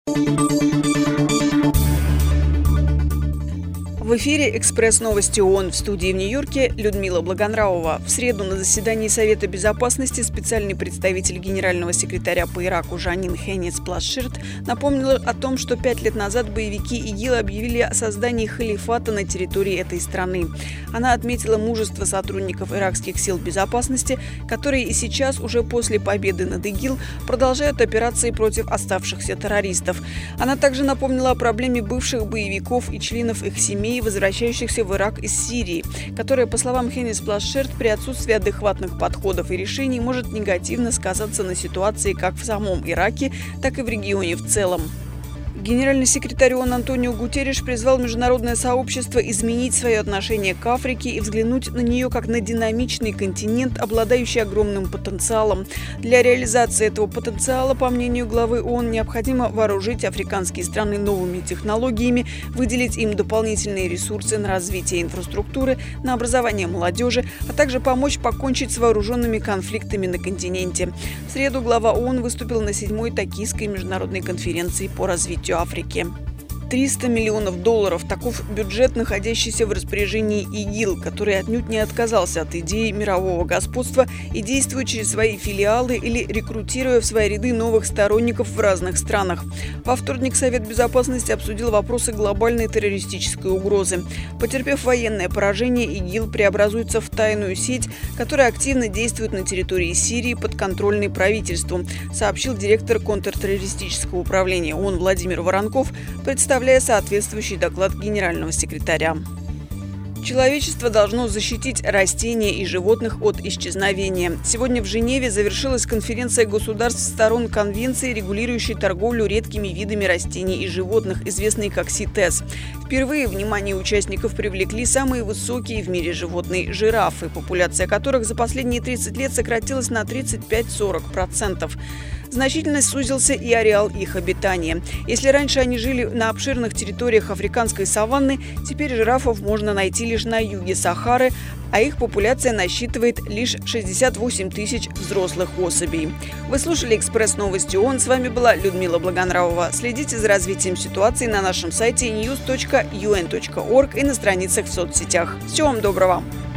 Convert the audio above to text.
В эфире «Экспресс-новости ООН», в студии в Нью-Йорке Людмила Благонравова. В среду на заседании Совета Безопасности специальный представитель генерального секретаря по Ираку Жанин Хенец-Плашширт напомнила о том, что 5 лет назад боевики ИГИЛ объявили о создании халифата на территории этой страны. Она отметила мужество сотрудников иракских сил безопасности, которые и сейчас, уже после победы над ИГИЛ, продолжают операции против оставшихся террористов. Она также напомнила о проблеме бывших боевиков и членов их семей, возвращающихся в Ирак из Сирии, которая, по словам Хенец-Плашширт, при отсутствии адекватных подходов и решений может негативно сказаться на ситуации как в самом Ираке, так и в регионе в целом. Генеральный секретарь ООН Антонио Гутерриш призвал международное сообщество изменить свое отношение к Африке и взглянуть на нее как на динамичный континент, обладающий огромным потенциалом. Для реализации этого потенциала, по мнению главы ООН, необходимо вооружить африканские страны новыми технологиями, выделить им дополнительные ресурсы на развитие инфраструктуры, на образование молодежи, а также помочь покончить с вооруженными конфликтами на континенте. В среду глава ООН выступил на 7-й Токийской международной конференции по развитию Африки. $300 миллионов – таков бюджет, находящийся в распоряжении ИГИЛ, который отнюдь не отказался от идеи мирового господства и действует через свои филиалы или рекрутируя в свои ряды новых сторонников в разных странах. Во вторник Совет Безопасности обсудил вопросы глобальной террористической угрозы. Потерпев военное поражение, ИГИЛ преобразуется в тайную сеть, которая активно действует на территории Сирии, подконтрольной правительству, сообщил директор контртеррористического управления ООН Владимир Воронков, представляя соответствующий доклад генерального секретаря. Человечество должно защитить растения и животных от исчезновения. Сегодня в Женеве завершилась конференция государств-сторон Конвенции, регулирующей торговлю редкими видами растений и животных, известной как СИТЕС. Впервые внимание участников привлекли самые высокие в мире животные – жирафы, популяция которых за последние 30 лет сократилась на 35–40%. Значительно сузился и ареал их обитания. Если раньше они жили на обширных территориях африканской саванны, теперь жирафов можно найти лишь на юге Сахары, а их популяция насчитывает лишь 68 тысяч взрослых особей. Вы слушали «Экспресс-новости ООН». С вами была Людмила Благонравова. Следите за развитием ситуации на нашем сайте news.un.org и на страницах в соцсетях. Всего вам доброго!